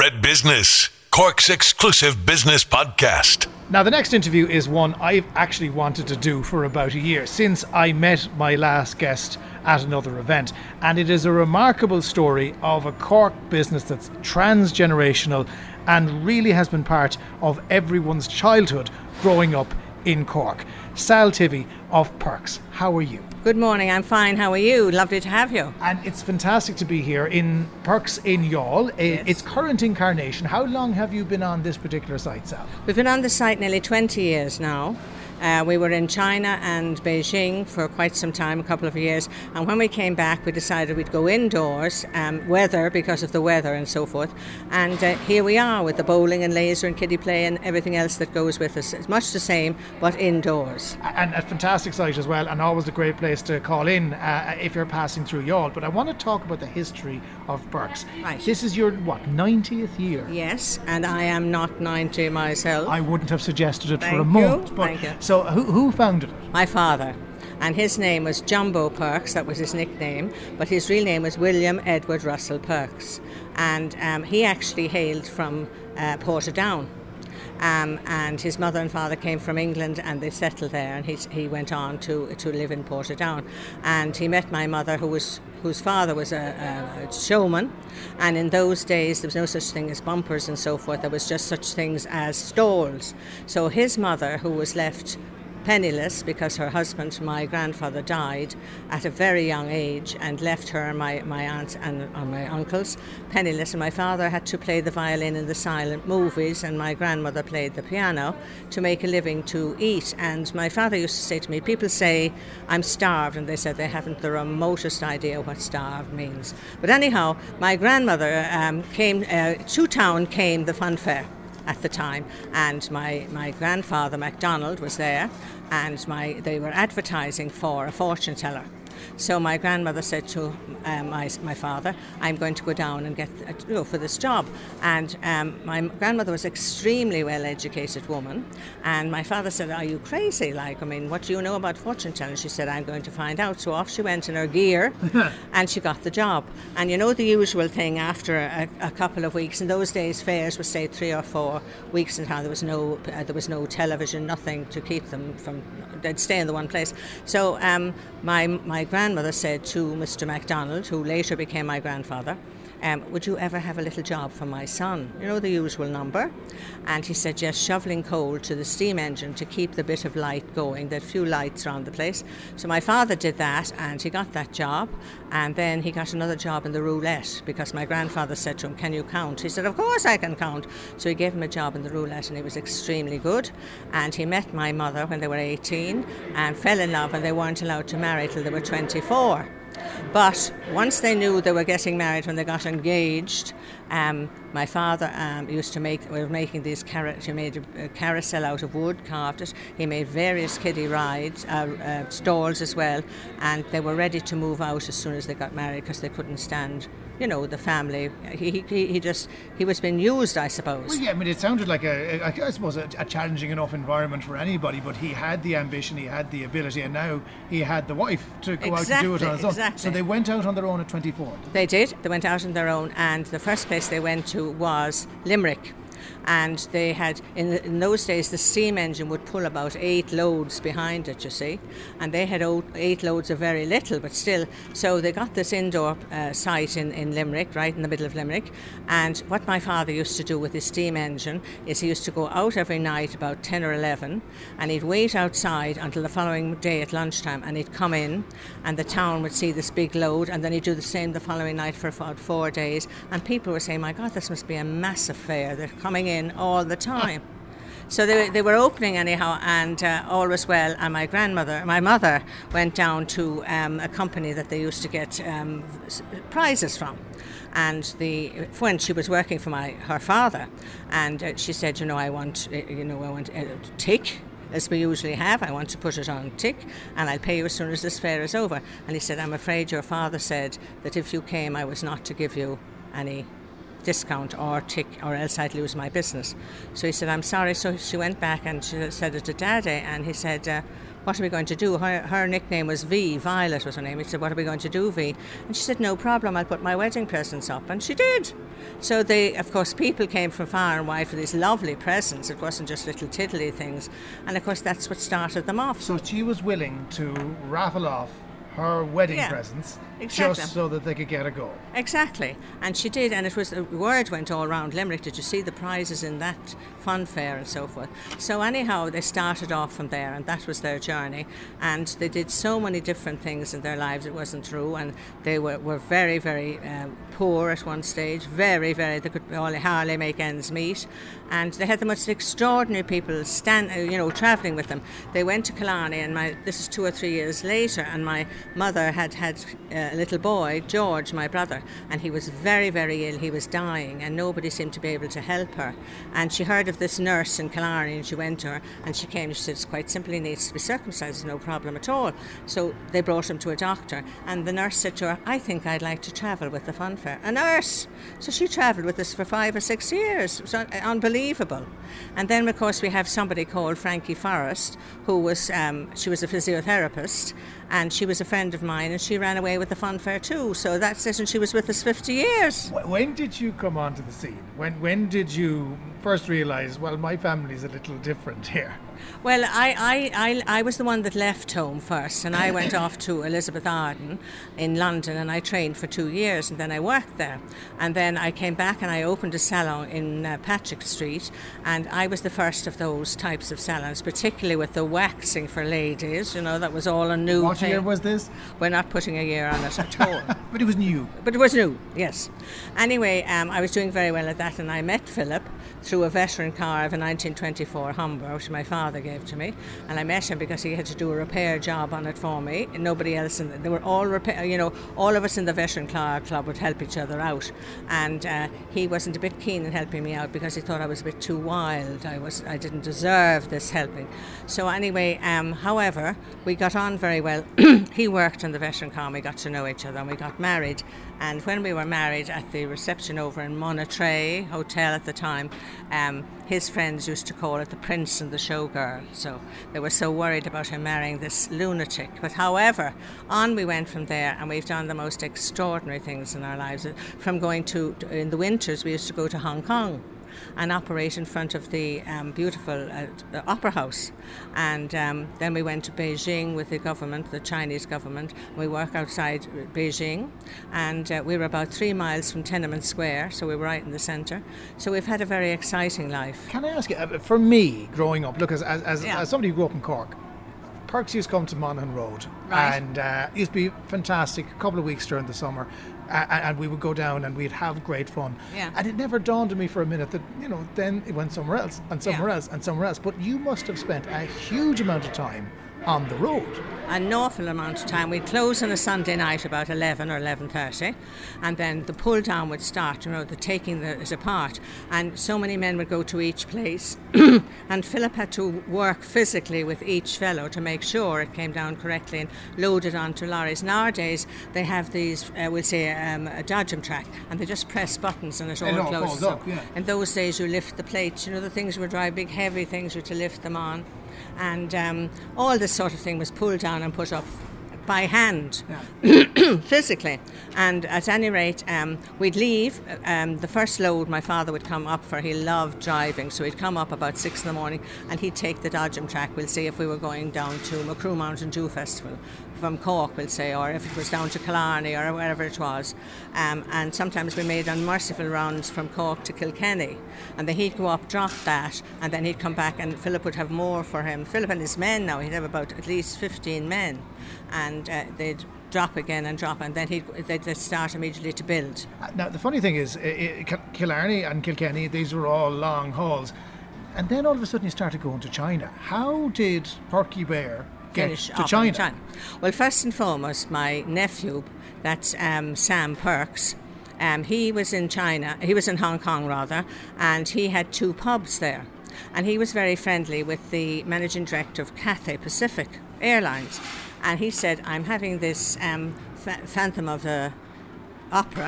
Thoroughbred Business, Cork's exclusive business podcast. Now, the next interview is one I've actually wanted to do for about a year, since I met my last guest at another event. And it is a remarkable story of a Cork business that's transgenerational and really has been part of everyone's childhood growing up in Cork. Sal Tivy of Perks, how are you? Good morning, I'm fine. How are you? Lovely to have you. And it's fantastic to be here in Perks in Youghal, its current incarnation. How long have you been on this particular site, Sal? We've been on the site nearly 20 years now. We were in China and Beijing for quite some time, a couple of years, and when we came back we decided we'd go indoors, because of the weather and so forth, and here we are with the bowling and laser and kiddie play and everything else that goes with us. It's much the same but indoors. And a fantastic site as well, and always a great place to call in if you're passing through Youghal. But I want to talk about the history of Perks. Right. This is your, 90th year? Yes, and I am not 90 myself. I wouldn't have suggested it for a Thank moment. you. But Thank you. So who founded it? My father, and his name was Jumbo Perks, that was his nickname, but his real name was William Edward Russell Perks, and he actually hailed from Portadown. And his mother and father came from England and they settled there, and he went on to live in Portadown. And he met my mother, whose father was a showman, and in those days there was no such thing as bumpers and so forth. There was just such things as stalls. So his mother, who was left penniless because her husband, my grandfather, died at a very young age and left her and my aunts and my uncles penniless, and my father had to play the violin in the silent movies and my grandmother played the piano to make a living to eat. And my father used to say to me, people say I'm starved, and they said they haven't the remotest idea what starved means. But anyhow, my grandmother came to town, came the fun fair at the time, and my grandfather MacDonald was there, and they were advertising for a fortune teller. So my grandmother said to my father, I'm going to go down and get for this job. And my grandmother was an extremely well-educated woman, and my father said, are you crazy? What do you know about fortune telling? She said, I'm going to find out. So off she went in her gear and she got the job. And you know the usual thing, after a couple of weeks, in those days fairs would stay 3 or 4 weeks in town. There was no television, nothing to keep them from, they'd stay in the one place. So my grandmother said to Mr. MacDonald, who later became my grandfather, would you ever have a little job for my son? You know, the usual number. And he said, yes, shoveling coal to the steam engine to keep the bit of light going. There are few lights around the place. So my father did that, and he got that job. And then he got another job in the roulette, because my grandfather said to him, can you count? He said, of course I can count. So he gave him a job in the roulette, and he was extremely good. And he met my mother when they were 18 and fell in love, and they weren't allowed to marry till they were 24. But once they knew they were getting married, when they got engaged, my father were making these he made a carousel out of wood, carved it. He made various kiddie rides, stalls as well, and they were ready to move out as soon as they got married because they couldn't stand, the family. He was being used, I suppose. Well, yeah, it sounded like a challenging enough environment for anybody, but he had the ambition, he had the ability, and now he had the wife to go out and do it on his own. Exactly. So they went out on their own at 24. They did. They went out on their own, and the first place they went to was Limerick. And they had, in those days, the steam engine would pull about 8 loads behind it, you see. And they had 8 loads of very little, but still. So they got this indoor site in Limerick, right in the middle of Limerick. And what my father used to do with his steam engine is he used to go out every night about 10 or 11, and he'd wait outside until the following day at lunchtime, and he'd come in, and the town would see this big load, and then he'd do the same the following night for about 4 days. And people were saying, my God, this must be a massive fair. They're coming in all the time. So they were opening anyhow, and all was well. And my mother went down to a company that they used to get prizes from, and when she was working for her father, and she said, I want a tick, as we usually have. I want to put it on tick, and I'll pay you as soon as this fair is over. And he said, I'm afraid your father said that if you came, I was not to give you any discount or tick, or else I'd lose my business. So he said, I'm sorry. So she went back and she said it to Daddy, and he said, what are we going to do? Her nickname was V, Violet was her name. He said, what are we going to do, V? And she said, no problem, I'll put my wedding presents up. And she did. So of course, people came from far and wide for these lovely presents. It wasn't just little tiddly things. And of course, that's what started them off. So she was willing to raffle off her wedding presents just so that they could get a go. Exactly. And she did, and the word went all around Limerick. Did you see the prizes in that fun fair and so forth? So anyhow, they started off from there, and that was their journey. And they did so many different things in their lives, it wasn't true. And they were very, very poor at one stage. Very, very, they could hardly make ends meet. And they had the most extraordinary people travelling with them. They went to Killarney, and this is 2 or 3 years later, and my mother had a little boy, George, my brother, and he was very, very ill. He was dying, and nobody seemed to be able to help her. And she heard of this nurse in Killarney, and she went to her, and she came, and she said, it's quite simple, he needs to be circumcised, no problem at all. So they brought him to a doctor, and the nurse said to her, I think I'd like to travel with the fun fair. A nurse! So she travelled with us for 5 or 6 years. It was unbelievable. And then, of course, we have somebody called Frankie Forrest, who was, she was a physiotherapist, and she was a friend of mine, and she ran away with the fun fair too. So that's it, and she was with us 50 years. When did you come onto the scene? When did you first realise, well, my family's a little different here? Well, I was the one that left home first, and I went off to Elizabeth Arden in London, and I trained for 2 years, and then I worked there. And then I came back and I opened a salon in Patrick Street, and I was the first of those types of salons, particularly with the waxing for ladies. That was all a new What year was this? We're not putting a year on it at all. But it was new. But it was new, yes. Anyway, I was doing very well at that, and I met Philip through a veteran car of a 1924 Humber, which my father gave to me, and I met him because he had to do a repair job on it for me. Nobody else, they were all all of us in the veteran car club would help each other out, and he wasn't a bit keen in helping me out because he thought I was a bit too wild. I didn't deserve this helping. So anyway, however, we got on very well. He worked in the veteran car, and we got to know each other, and we got married. And when we were married at the reception over in Monetray Hotel at the time, his friends used to call it the Prince and the Showgirl. So they were so worried about him marrying this lunatic. But however, on we went from there, and we've done the most extraordinary things in our lives. From going in the winters, we used to go to Hong Kong and operate in front of the beautiful opera house. And then we went to Beijing with the government, the Chinese government. We work outside Beijing, and we were about 3 miles from Tiananmen Square, so we were right in the centre. So we've had a very exciting life. Can I ask you, for me, growing up, look, as somebody who grew up in Cork, Perks used to come to Monaghan Road, right. And it used to be fantastic, a couple of weeks during the summer, and we would go down and we'd have great fun. Yeah. And it never dawned on me for a minute that, then it went somewhere else, and somewhere else, and somewhere else. But you must have spent a huge amount of time on the road. An awful amount of time. We'd close on a Sunday night about 11 or 11:30, and then the pull down would start, the taking it apart, and so many men would go to each place and Philip had to work physically with each fellow to make sure it came down correctly and loaded onto lorries. Nowadays they have these a dodgem track, and they just press buttons and it all closes up. Yeah. In those days you lift the plates, the things would drive, big heavy things, you to lift them on. And all this sort of thing was pulled down and put up by hand, physically. And at any rate, we'd leave. The first load my father would come up for, he loved driving, so he'd come up about 6 in the morning and he'd take the dodgem track. We'll see if we were going down to Macroom Mountain Dew Festival from Cork, we'll say, or if it was down to Killarney or wherever it was. And sometimes we made unmerciful rounds from Cork to Kilkenny, and then he'd go up, drop that, and then he'd come back, and Philip would have more for him. Philip and his men now, he'd have about at least 15 men, and they'd drop again and drop, and then they'd start immediately to build. Now the funny thing is, Killarney and Kilkenny, these were all long hauls, and then all of a sudden you started going to China. How did Porky Bear get to China? Well, first and foremost, my nephew, that's Sam Perks, he was in China, he was in Hong Kong rather, and he had 2 pubs there, and he was very friendly with the managing director of Cathay Pacific Airlines, and he said, I'm having this Phantom of the Opera,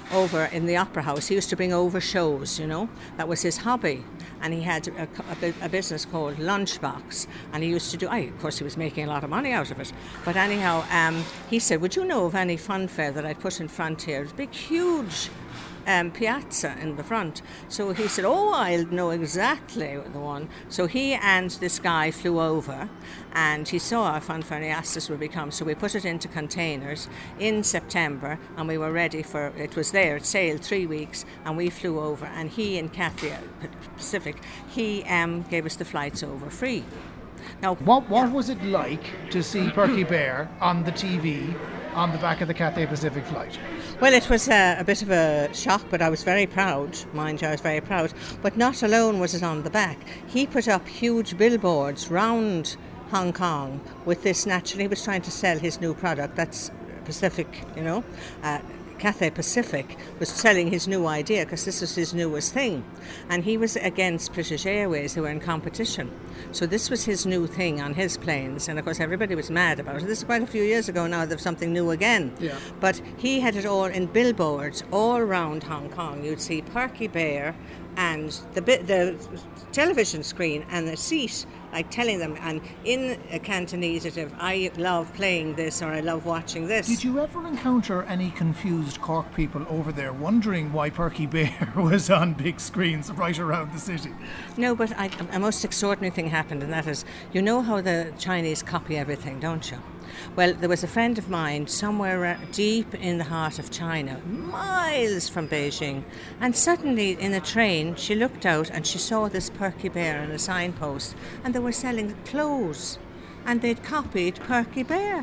over in the Opera House. He used to bring over shows, That was his hobby. And he had a business called Lunchbox. And he used to do, of course, he was making a lot of money out of it. But anyhow, he said, would you know of any fun fair that I'd put in front here? It's a big, huge piazza in the front. So he said, I'll know exactly the one. So he and this guy flew over and he saw our fun fair and he asked us would we come. So we put it into containers in September and we were ready for it. Was there, it sailed 3 weeks and we flew over, and he and Cathay Pacific, he gave us the flights over free. Now, what was it like to see Perky Bear on the TV on the back of the Cathay Pacific flight? Well, it was a bit of a shock, but I was very proud. Mind you, I was very proud. But not alone was it on the back. He put up huge billboards round Hong Kong with this. Naturally, he was trying to sell his new product. That's Pacific, Cathay Pacific was selling his new idea because this was his newest thing, and he was against British Airways, who were in competition. So this was his new thing on his planes, and of course everybody was mad about it. This is quite a few years ago now. There's something new again. Yeah. But he had it all in billboards all around Hong Kong. You'd see Perky Bear and the television screen and the seat, like telling them, and in a Cantonese, I love playing this, or I love watching this. Did you ever encounter any confused Cork people over there wondering why Perky Bear was on big screens right around the city? No, but a most extraordinary thing happened, and that is, you know how the Chinese copy everything, don't you? Well, there was a friend of mine somewhere deep in the heart of China, miles from Beijing, and suddenly in a train she looked out and she saw this Perky Bear on a signpost, and they were selling clothes, and they'd copied Perky Bear.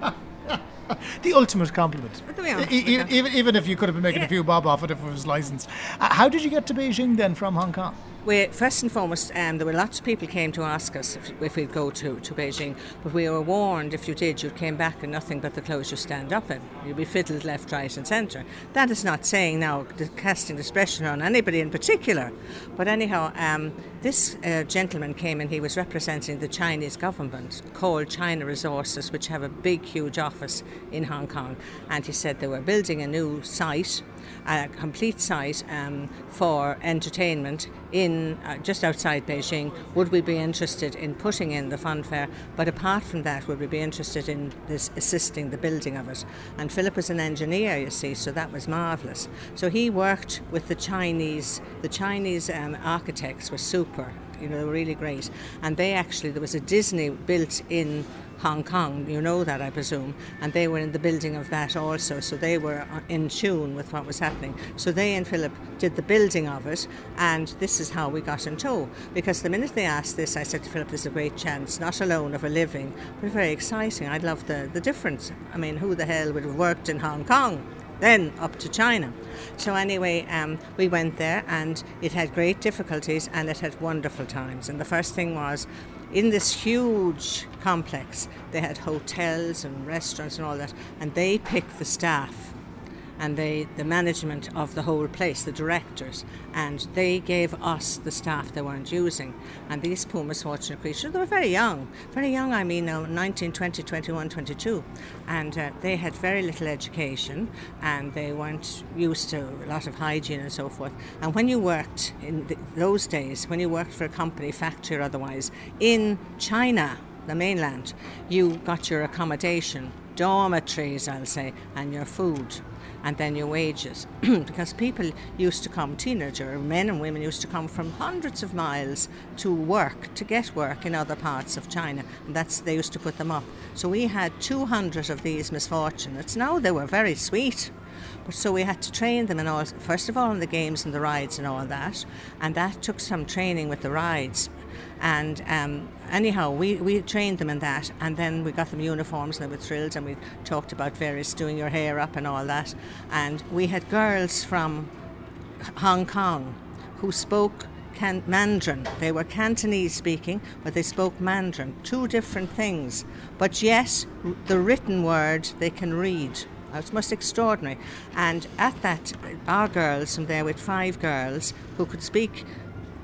The ultimate compliment. Even if you could have been making a few bob off it if it was licensed. How did you get to Beijing then from Hong Kong? First and foremost, there were lots of people came to ask us if we'd go to Beijing, but we were warned if you did, you came back in nothing but the clothes you stand up in. You'd be fiddled left, right and centre. That is not saying now, casting discretion on anybody in particular. But anyhow, this gentleman came and he was representing the Chinese government called China Resources, which have a big, huge office in Hong Kong. And he said they were building a new site, a complete site for entertainment in just outside Beijing. Would we be interested in putting in the fun fair? But apart from that, would we be interested in this assisting the building of it? And Philip was an engineer, you see, so that was marvellous. So he worked with the Chinese architects were super, really great. And there was a Disney built in Hong Kong, you know that, I presume, and they were in the building of that also, so they were in tune with what was happening. So they and Philip did the building of it, and this is how we got in tow. Because the minute they asked this, I said to Philip, this is a great chance, not alone of a living, but very exciting. I'd love the difference. I mean, who the hell would have worked in Hong Kong? Then up to China. So anyway, we went there, and it had great difficulties and it had wonderful times. And the first thing was, in this huge complex, they had hotels and restaurants and all that, and they picked the staff and the management of the whole place, the directors, and they gave us the staff they weren't using. And these poor misfortunate creatures, they were very young, I mean 19, 20, 21, 22, and they had very little education, and they weren't used to a lot of hygiene and so forth. And when you worked in those days, when you worked for a company, factory or otherwise, in China, the mainland, you got your accommodation, dormitories, I'll say, and your food, and then your wages. Because people used to come, teenager men and women used to come from hundreds of miles to get work in other parts of China, and they used to put them up. So we had 200 of these misfortunates. Now they were very sweet, but so we had to train them in all, first of all in the games and the rides and all that, and that took some training with the rides. And anyhow, we trained them in that, and then we got them uniforms, and they were thrilled, and we talked about various doing your hair up and all that. And we had girls from Hong Kong who spoke Mandarin. They were Cantonese speaking, but they spoke Mandarin. Two different things. But yet, the written word they can read. It's most extraordinary. And at that, our girls, and there were 5 girls who could speak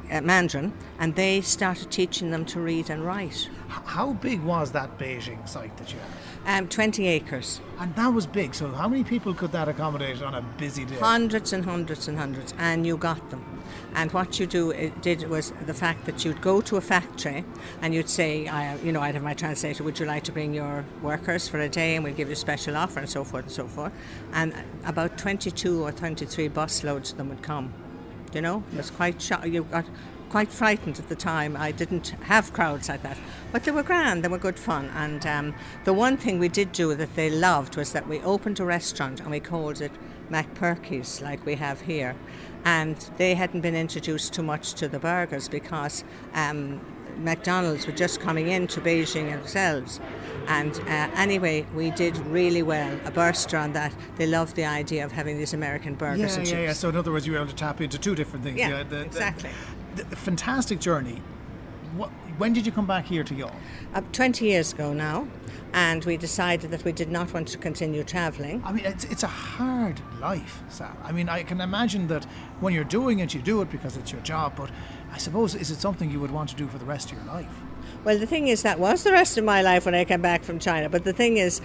Mandarin, and they started teaching them to read and write. How big was that Beijing site that you had? 20 acres. And that was big. So how many people could that accommodate on a busy day? Hundreds and hundreds and hundreds, and you got them. And what you did was the fact that you'd go to a factory and you'd say, I'd have my translator, would you like to bring your workers for a day and we'll give you a special offer and so forth and so forth. And about 22 or 23 busloads of them would come. It was quite you got quite frightened at the time. I didn't have crowds like that, but they were grand, they were good fun. And the one thing we did do that they loved was that we opened a restaurant and we called it McPerky's, like we have here. And they hadn't been introduced too much to the burgers because McDonald's were just coming into Beijing themselves. And anyway, we did really well, a burster on that. They loved the idea of having these American burgers and chips. Yeah. So in other words, you were able to tap into two different things. Yeah, exactly. The fantastic journey. When did you come back here to Youghal? 20 years ago now, and we decided that we did not want to continue travelling. I mean, it's a hard life, Sal. I mean, I can imagine that when you're doing it, you do it because it's your job, but I suppose, is it something you would want to do for the rest of your life? Well, the thing is, that was the rest of my life when I came back from China. But the thing is,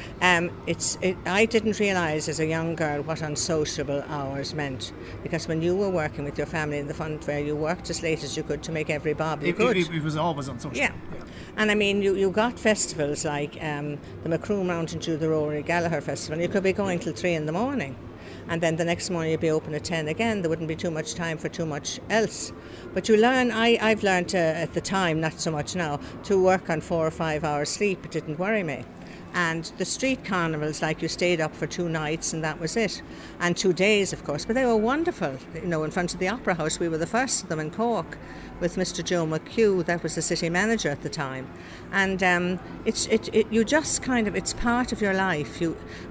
I didn't realise as a young girl what unsociable hours meant. Because when you were working with your family in the fun fair, you worked as late as you could to make every bob you could. It was always unsociable. Yeah. And I mean, you got festivals like the Macroom Mountain Dew, the Rory Gallagher Festival. You could be going till 3 a.m. And then the next morning you'd be open at 10 again. There wouldn't be too much time for too much else. But you learn, I've learned at the time, not so much now, to work on 4 or 5 hours sleep. It didn't worry me. And the street carnivals, like you stayed up for 2 nights and that was it. And 2 days, of course. But they were wonderful. In front of the Opera House, we were the first of them in Cork with Mr. Joe McHugh, that was the city manager at the time. And you just kind of, it's part of your life.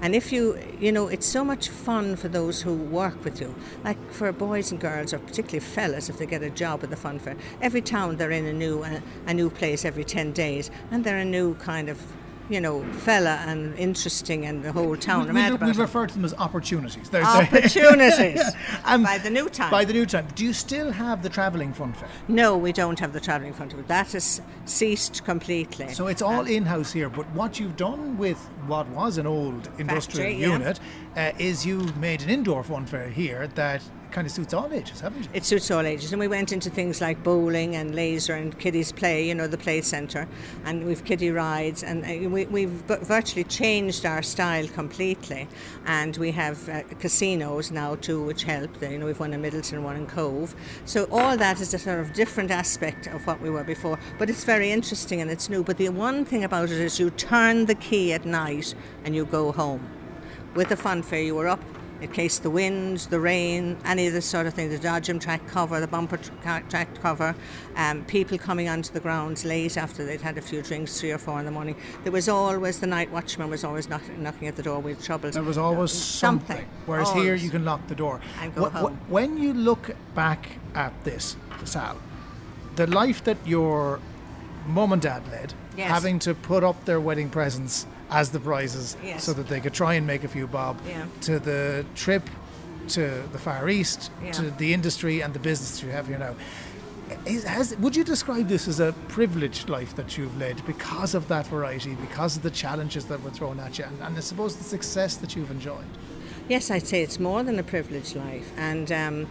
It's so much fun for those who work with you. Like for boys and girls, or particularly fellas, if they get a job at the fun fair. Every town they're in a new place every 10 days, and they're a new kind of fella and interesting, and the whole town. We refer to them as opportunities. Opportunities. By the new time. By the new time. Do you still have the travelling fun fair? No, we don't have the travelling fun fair. That has ceased completely. So it's all in-house here, but what you've done with what was an old industrial unit is you've made an indoor fun fair here that kind of suits all ages, haven't you? It suits all ages, and we went into things like bowling and laser and kiddies play, the play centre, and we've kiddie rides, and we've virtually changed our style completely, and we have casinos now too, which help. We've one in Middleton and one in Cove, so all that is a sort of different aspect of what we were before, but it's very interesting and it's new. But the one thing about it is you turn the key at night and you go home. With the fun fair, you were up in case the wind, the rain, any of this sort of thing, the dodgem track cover, the bumper track cover, people coming onto the grounds late after they'd had a few drinks, 3 or 4 in the morning. There was always, the night watchman was always knocking at the door with troubles. There was always something. Whereas always. Here you can lock the door. And go home. When you look back at this, Sal, the life that your mum and dad led, having to put up their wedding presents as the prizes so that they could try and make a few bob, to the trip to the Far East, to the industry and the business you have here now. Would you describe this as a privileged life that you've led because of that variety, because of the challenges that were thrown at you, and I suppose the success that you've enjoyed? Yes, I'd say it's more than a privileged life. And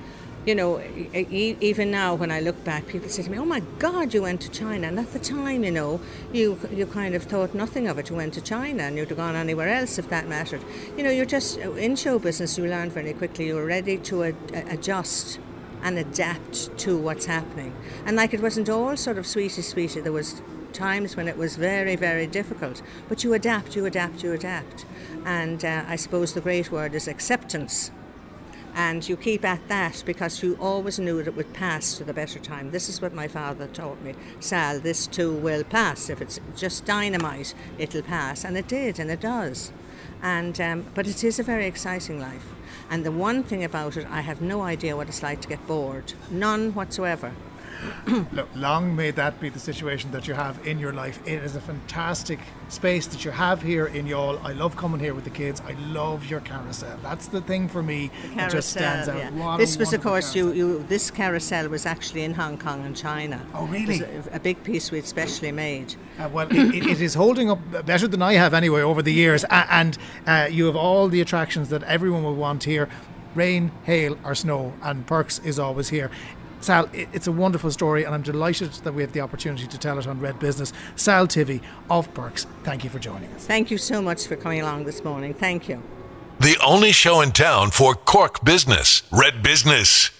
even now when I look back, people say to me, oh my God, you went to China. And at the time, you kind of thought nothing of it. You went to China and you'd have gone anywhere else if that mattered. You're just, in show business, you learn very quickly. You're ready to adjust and adapt to what's happening. And like, it wasn't all sort of sweetie. There was times when it was very, very difficult. But you adapt. And I suppose the great word is acceptance. And you keep at that because you always knew that it would pass to the better time. This is what my father taught me. Sal, this too will pass. If it's just dynamite, it'll pass. And it did, and it does. And but it is a very exciting life. And the one thing about it, I have no idea what it's like to get bored. None whatsoever. Look, long may that be the situation that you have in your life. It is a fantastic space that you have here in Youghal. I love coming here with the kids. I love your carousel. That's the thing for me that just stands out. Yeah. This was, of course, this carousel was actually in Hong Kong and China. Oh, really? It was a big piece we'd specially made. Well, it is holding up better than I have anyway over the years. And you have all the attractions that everyone will want here. Rain, hail or snow, and Perks is always here. Sal, it's a wonderful story, and I'm delighted that we have the opportunity to tell it on Red Business. Sal Tivy of Perks, thank you for joining us. Thank you so much for coming along this morning. Thank you. The only show in town for Cork business, Red Business.